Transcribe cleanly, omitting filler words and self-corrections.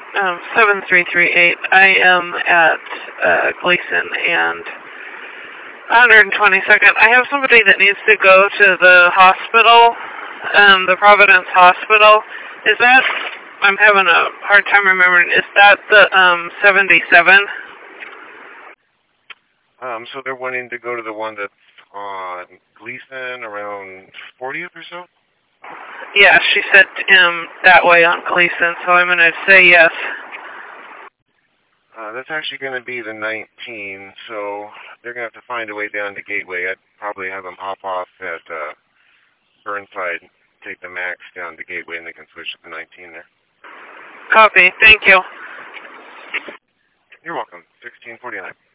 7338. I am at Gleason and 122nd. I have somebody that needs to go to the hospital, the Providence Hospital. Is that, I'm having a hard time remembering, is that the 77? So they're wanting to go to the one that's on Gleason around 40th or so? Yeah, she said that way on Gleason, so I'm going to say yes. That's actually going to be the 19, so they're going to have to find a way down to Gateway. I'd probably have them hop off at Burnside, take the MAX down to Gateway, and they can switch to the 19 there. Copy. Thank you. You're welcome. 1649.